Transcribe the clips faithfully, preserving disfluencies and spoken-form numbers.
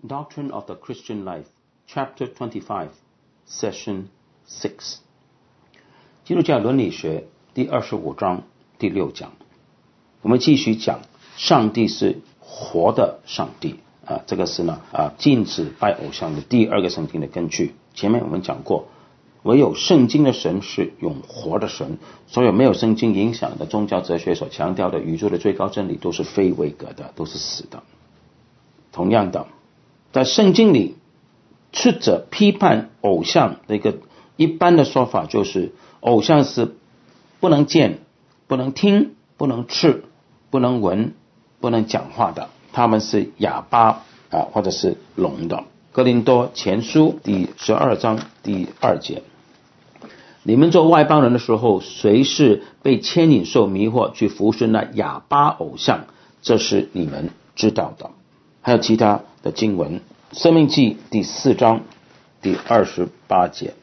Doctrine of the Christian Life, Chapter twenty-five, Session six. 基督教伦理学第二十五章第六讲，我们继续讲上帝是活的上帝啊，这个是呢啊禁止拜偶像的第二个圣经的根据。前面我们讲过，唯有圣经的神是永活的神，所有没有圣经影响的宗教哲学所强调的宇宙的最高真理都是非位格的，都是死的。同样的，在圣经里斥责批判偶像的一个一般的说法就是，偶像是不能见、不能听、不能吃、不能闻、不能讲话的，他们是哑巴啊，或者是聋的。哥林多前书第十二章第二节，你们做外邦人的时候，谁是被牵引受迷惑去服侍那哑巴偶像，这是你们知道的。还有其他的经文，申命记第四章第二十八节，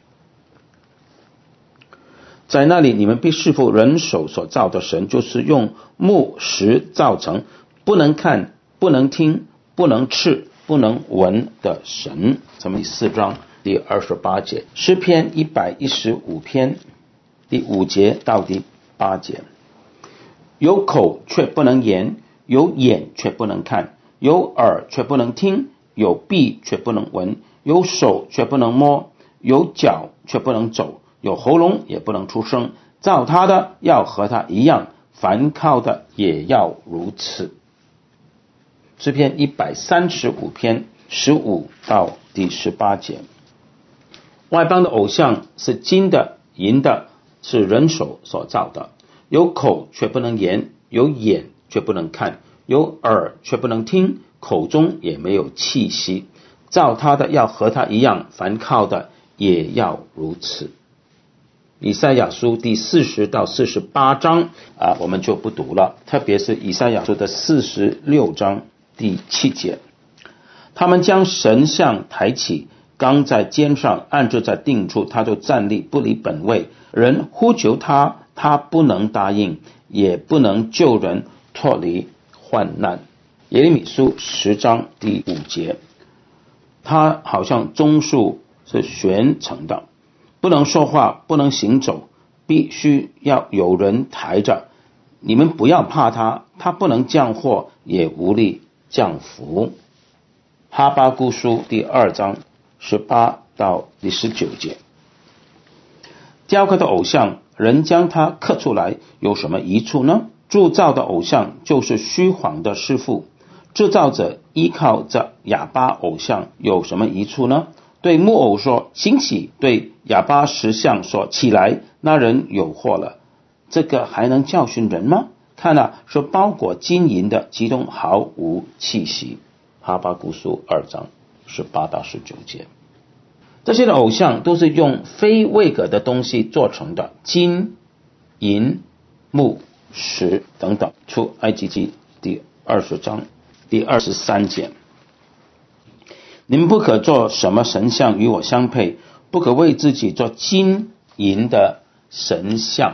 在那里你们必侍奉人手所造的神，就是用木石造成，不能看、不能听、不能吃、不能闻的神。申命四章第二十八节，诗篇一百一十五篇第五节到第八节，有口却不能言，有眼却不能看，有耳却不能听，有臂却不能闻，有手却不能摸，有脚却不能走，有喉咙也不能出声，造他的要和他一样，凡靠的也要如此。诗篇一百三十五篇十五到第十八节，外邦的偶像是金的、银的，是人手所造的，有口却不能言，有眼却不能看，有耳却不能听，口中也没有气息，造他的要和他一样，凡靠的也要如此。以赛亚书第四十到四十八章啊，我们就不读了，特别是以赛亚书的四十六章第七节，他们将神像抬起，刚在肩上，按着在定处，他就站立，不离本位。人呼求他，他不能答应，也不能救人脱离患难。耶利米书十章第五节，他好像棕树是悬成的，不能说话，不能行走，必须要有人抬着。你们不要怕他，他不能降祸，也无力降福。哈巴谷书第二章十八到第十九节，雕刻的偶像，人将它刻出来，有什么益处呢？铸造的偶像就是虚谎的师傅，制造者依靠着哑巴偶像，有什么益处呢？对木偶说兴起，对哑巴石像说起来，那人有祸了。这个还能教训人吗？看啊，是包裹金银的，其中毫无气息。哈巴谷书二章十八到十九节，这些的偶像都是用非位格的东西做成的，金、银、木、石等等。出埃及记第二十章第二十三节，你们不可做什么神像与我相配，不可为自己做金银的神像。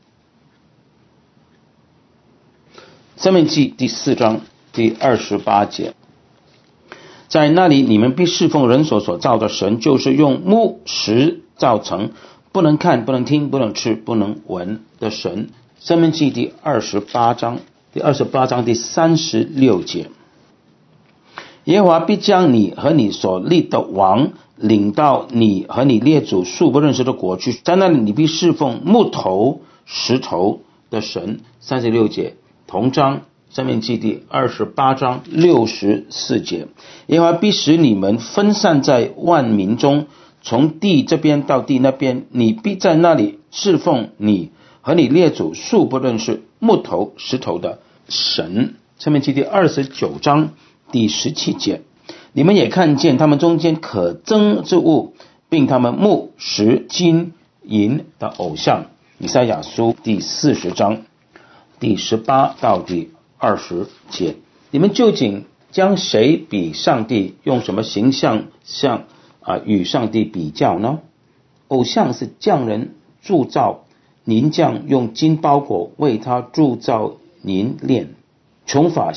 申命记第四章第二十八节，在那里你们必侍奉人手所造的神，就是用木石造成，不能看、不能听、不能吃、不能闻的神。申命记第二十八章第二十八章第三十六节，耶和华必将你和你所立的王领到你和你列祖素不认识的国去，在那里你必侍奉木头、石头的神。三十六节同章申命记第二十八章六十四节，耶和华必使你们分散在万民中，从地这边到地那边，你必在那里侍奉你和你列祖素不认识木头、石头的神。申命记第二十九章第十七节，你们也看见他们中间可憎之物，并他们木、石、金、银的偶像。以赛亚书第四十章第十八到第二十节，你们究竟将谁比上帝？用什么形象像啊与上帝比较呢？偶像是匠人铸造，银匠用金包裹为他铸造银链，穷乏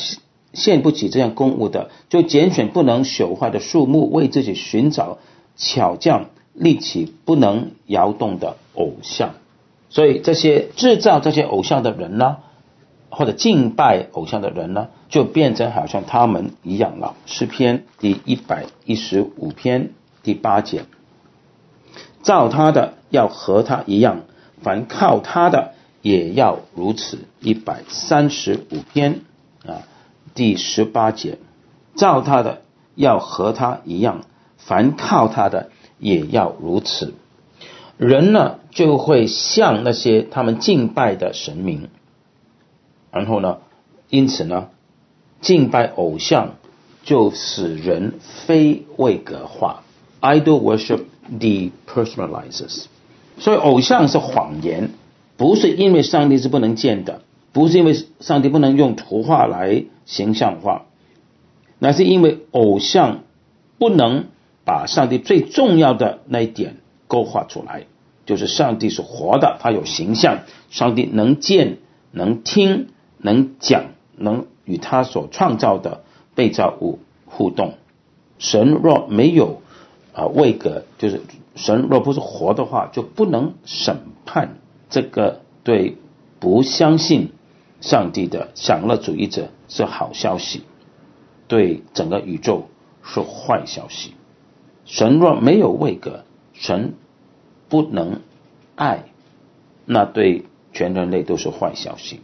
献不起这样供物的，就拣选不能朽坏的树木，为自己寻找巧匠，立起不能摇动的偶像。所以这些制造这些偶像的人呢，或者敬拜偶像的人呢，就变成好像他们一样了。诗篇第一百一十五篇第八节，造他的要和他一样，凡靠他的也要如此。一百三十五篇啊第十八节，造他的要和他一样，凡靠他的也要如此。人呢就会像那些他们敬拜的神明，然后呢，因此呢，敬拜偶像就使人非位格化 ，idol worship depersonalizes。所以偶像是谎言，不是因为上帝是不能见的，不是因为上帝不能用图画来形象化，乃是因为偶像不能把上帝最重要的那一点勾画出来，就是上帝是活的，他有形象，上帝能见能听能讲，能与他所创造的被造物互动。神若没有啊位格，就是神若不是活的话，就不能审判。这个对不相信上帝的享乐主义者是好消息，对整个宇宙是坏消息。神若没有位格，神不能爱，那对全人类都是坏消息。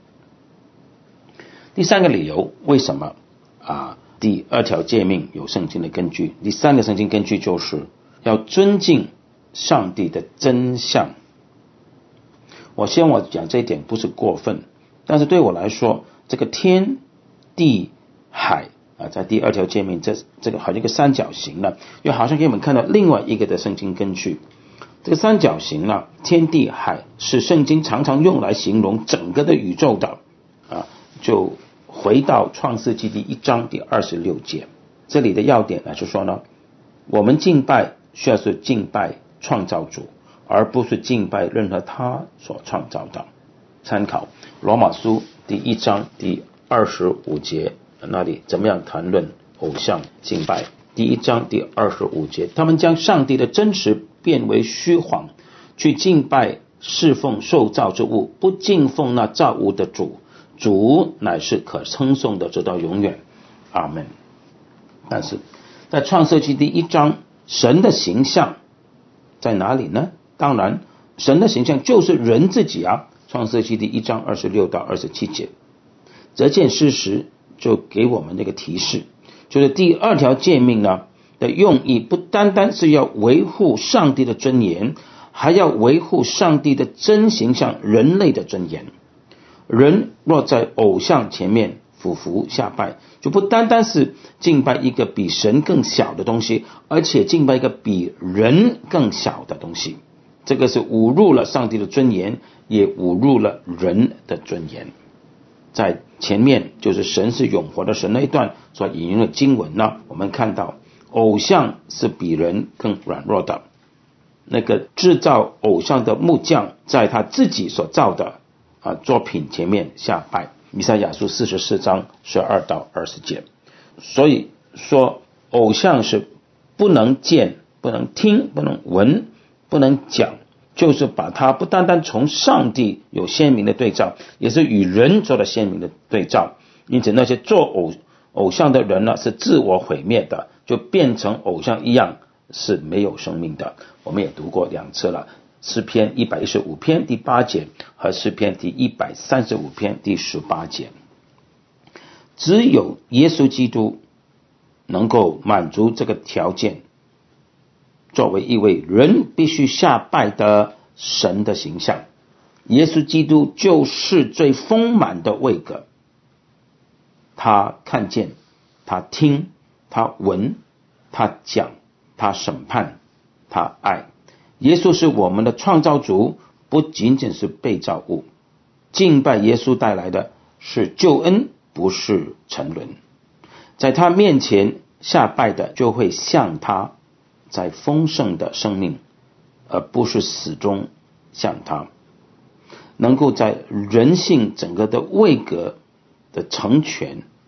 第三个理由，为什么啊？第二条诫命有圣经的根据，第三个圣经根据就是要尊敬上帝的真相。我希望我讲这一点不是过分，但是对我来说，这个天地海啊，在第二条诫命这这个好像一个三角形呢，又好像给我们看到另外一个的圣经根据。这个三角形呢，天地海是圣经常常用来形容整个的宇宙的啊，就回到创世纪第一章第二十六节，这里的要点呢是说呢，我们敬拜需要是敬拜创造主，而不是敬拜任何他所创造的。参考罗马书第一章第二十五节，那里怎么样谈论偶像敬拜。第一章第二十五节，他们将上帝的真实变为虚谎，去敬拜侍奉受造之物，不敬奉那造物的主，主乃是可称颂的直到永远。阿们。但是在创世纪第一章，神的形象在哪里呢？当然神的形象就是人自己啊。创世纪第一章二十六到二十七节，这件事实就给我们这个提示，就是第二条诫命呢的用意不单单是要维护上帝的尊严，还要维护上帝的真形象人类的尊严。人若在偶像前面俯伏下拜，就不单单是敬拜一个比神更小的东西，而且敬拜一个比人更小的东西。这个是侮辱了上帝的尊严，也侮辱了人的尊严。在前面就是神是永活的神那一段所引用的经文呢，我们看到偶像是比人更软弱的。那个制造偶像的木匠在他自己所造的啊作品前面下拜。弥赛亚书四十四章十二到二十节。所以说偶像是不能见、不能听、不能闻、不能讲，就是把它不单单从上帝有鲜明的对照，也是与人做了鲜明的对照。因此那些做偶偶像的人呢，是自我毁灭的，就变成偶像一样是没有生命的。我们也读过两次了，诗篇一百一十五篇第八节和诗篇第一百三十五篇第十八节。只有耶稣基督能够满足这个条件，作为一位人必须下拜的神的形象。耶稣基督就是最丰满的位格，他看见，他听，他闻，他讲，他审判，他爱。耶稣是我们的创造主，不仅仅是被造物。敬拜耶稣带来的是救恩，不是沉沦。在他面前下拜的就会像他在丰盛的生命，而不是死中像他。能够在人性整个的位格的成全，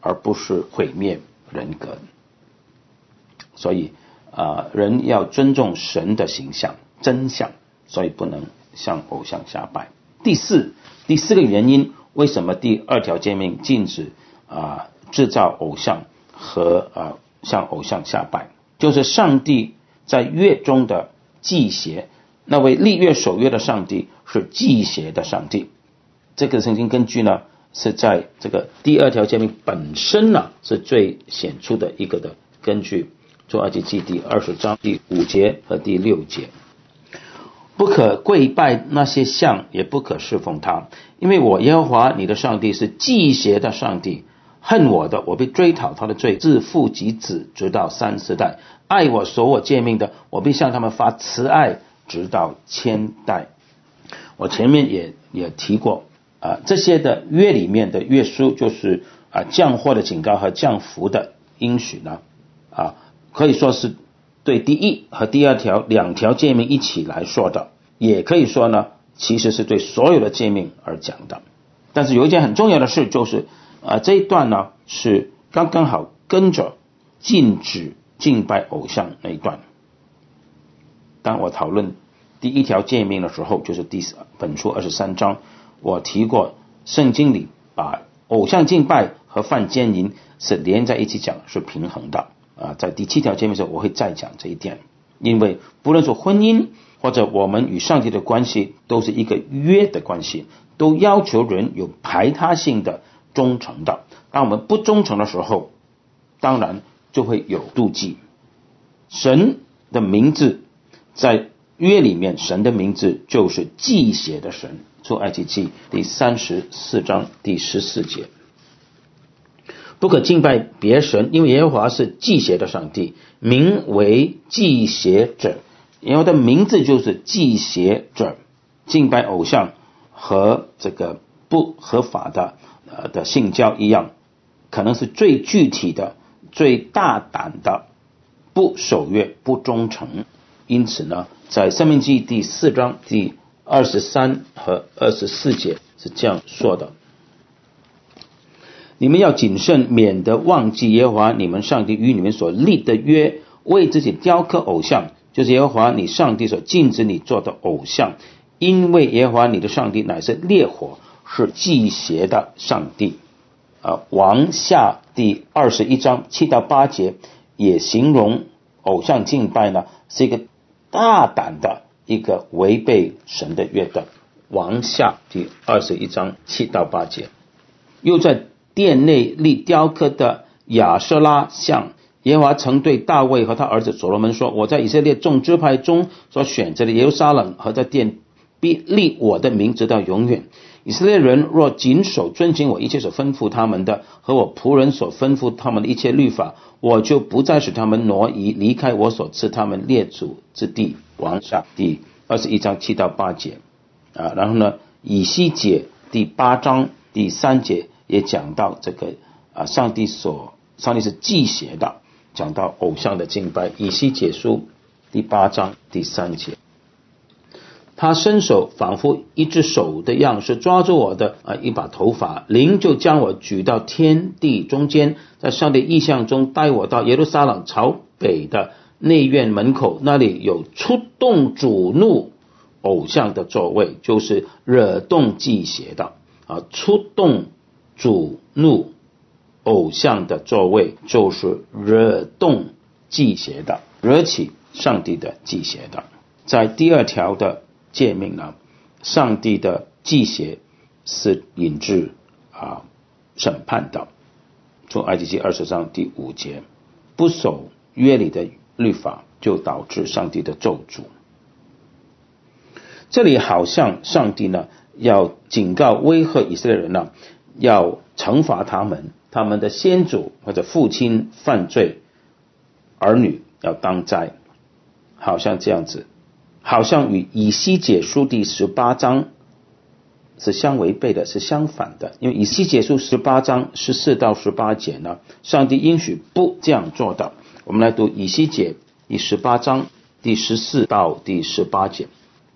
而不是毁灭人格。所以啊、呃，人要尊重神的形象真相，所以不能向偶像下拜。第四第四个原因，为什么第二条诫命禁止啊、呃、制造偶像和啊、呃、向偶像下拜，就是上帝在约中的祭邪，那位立约守约的上帝是祭邪的上帝。这个圣经根据呢是在这个第二条诫命本身呢是最显出的一个的根据，出埃及记第二十章第五节和第六节。不可跪拜那些像，也不可侍奉他，因为我耶和华你的上帝是祭邪的上帝，恨我的，我必追讨他的罪，自父及子，直到三四代；爱我守我诫命的，我必向他们发慈爱，直到千代。我前面也也提过啊，这些的约里面的约书，就是啊降祸的警告和降福的应许呢，啊可以说是对第一和第二条两条诫命一起来说的，也可以说呢，其实是对所有的诫命而讲的。但是有一件很重要的事，就是啊这一段呢是刚刚好跟着禁止敬拜偶像那一段。当我讨论第一条诫命的时候，就是第本书二十三章，我提过圣经里把偶像敬拜和犯奸淫是连在一起讲，是平衡的啊。在第七条诫命的时候我会再讲这一点，因为不论是婚姻或者我们与上帝的关系，都是一个约的关系，都要求人有排他性的忠诚的。当我们不忠诚的时候，当然就会有妒忌。神的名字在约里面，神的名字就是祭邪的神，出埃及记第三十四章第十四节。不可敬拜别神，因为耶和华是祭邪的上帝，名为祭邪者。耶和华的名字就是祭邪者。敬拜偶像和这个不合法的呃的性交一样，可能是最具体的、最大胆的不守约、不忠诚。因此呢，在申命记第四章第二十三和二十四节是这样说的：你们要谨慎，免得忘记耶和华你们上帝与你们所立的约，为自己雕刻偶像，就是耶和华你上帝所禁止你做的偶像。因为耶和华你的上帝乃是烈火，是祭邪的上帝。啊，王下第二十一章七到八节也形容偶像敬拜呢是一个大胆的一个违背神的约的。王下第二十一章七到八节，又在殿内立雕刻的亚舍拉像。耶和华曾对大卫和他儿子所罗门说：我在以色列众支派中所选择的耶路撒冷和这殿，必立我的名直到永远。以色列人若谨守遵行我一切所吩咐他们的，和我仆人所吩咐他们的一切律法，我就不再使他们挪移离开我所赐他们列祖之地。王下第二十一章七到八节啊，然后呢，以西结第八章第三节也讲到这个啊，上帝所上帝是祭邪的，讲到偶像的敬拜。以西结书第八章第三节，他伸手仿佛一只手的样式抓住我的啊一把头发，灵就将我举到天地中间，在上帝意象中带我到耶路撒冷朝北的内院门口，那里有出动主怒偶像的座位，就是惹动祭邪的啊，出动主怒偶像的座位，就是惹动祭邪的，惹起上帝的祭邪的。在第二条的诫命呢，上帝的祭邪是引致啊审判的。从埃及记二十章第五节，不守约里的律法，就导致上帝的咒诅。这里好像上帝呢要警告威吓以色列人呢，要惩罚他们，他们的先祖或者父亲犯罪，儿女要当灾，好像这样子，好像与以西结书第十八章是相违背的，是相反的。因为以西结书十八章十四到十八节呢，上帝应许不这样做的。我们来读以西结第十八章第十四到第十八节。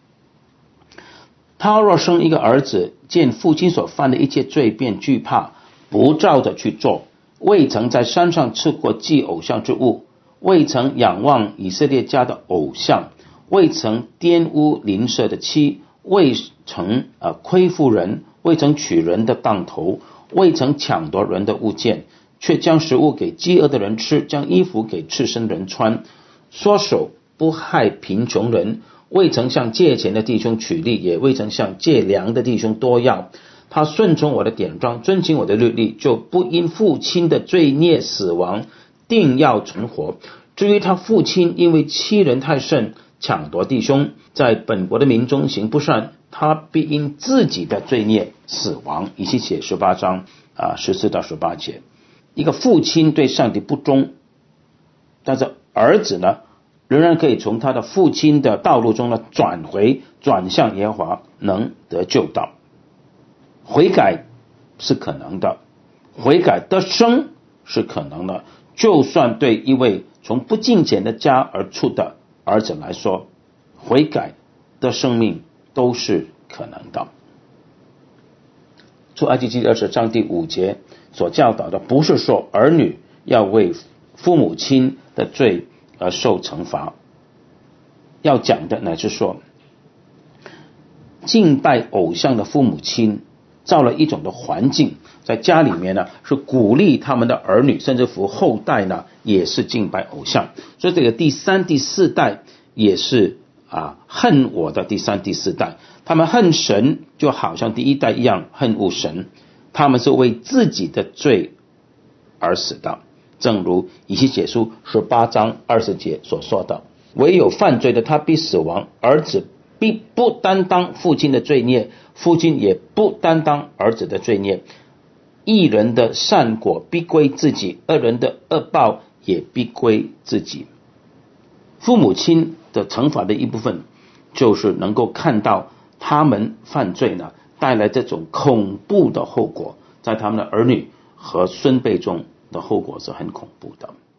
他若生一个儿子，见父亲所犯的一切罪，便惧怕，不照着去做， 未曾在山上吃过祭偶像之物，未曾仰望以色列家的偶像，未曾玷污邻舍的妻，未曾、呃、亏负人，未曾取人的当头，未曾抢夺人的物件，却将食物给饥饿的人吃，将衣服给赤身人穿，缩手不害贫穷人，未曾向借钱的弟兄取利，也未曾向借粮的弟兄多要。他顺从我的典章，遵行我的律例，就不因父亲的罪孽死亡，定要存活。至于他父亲因为欺人太甚，抢夺弟兄，在本国的民中行不善，他必因自己的罪孽死亡。以西结十八章啊十四到十八节。一个父亲对上帝不忠，但是儿子呢，仍然可以从他的父亲的道路中呢转回，转向耶和华，能得救道。悔改是可能的，悔改得生是可能的。就算对一位从不敬虔的家而出的儿子来说，悔改得生命都是可能的。出埃及记二十章第五节所教导的，不是说儿女要为父母亲的罪而受惩罚，要讲的乃是说，敬拜偶像的父母亲造了一种的环境，在家里面呢是鼓励他们的儿女甚至乎后代呢也是敬拜偶像，所以这个第三第四代也是啊恨我的第三第四代，他们恨神就好像第一代一样恨恶神，他们是为自己的罪而死的，正如以西结书十八章二十节所说的，唯有犯罪的他必死亡，儿子必不担当父亲的罪孽，父亲也不担当儿子的罪孽。一人的善果必归自己，恶人的恶报也必归自己。父母亲的惩罚的一部分，就是能够看到他们犯罪呢带来这种恐怖的后果，在他们的儿女和孙辈中的后果是很恐怖的。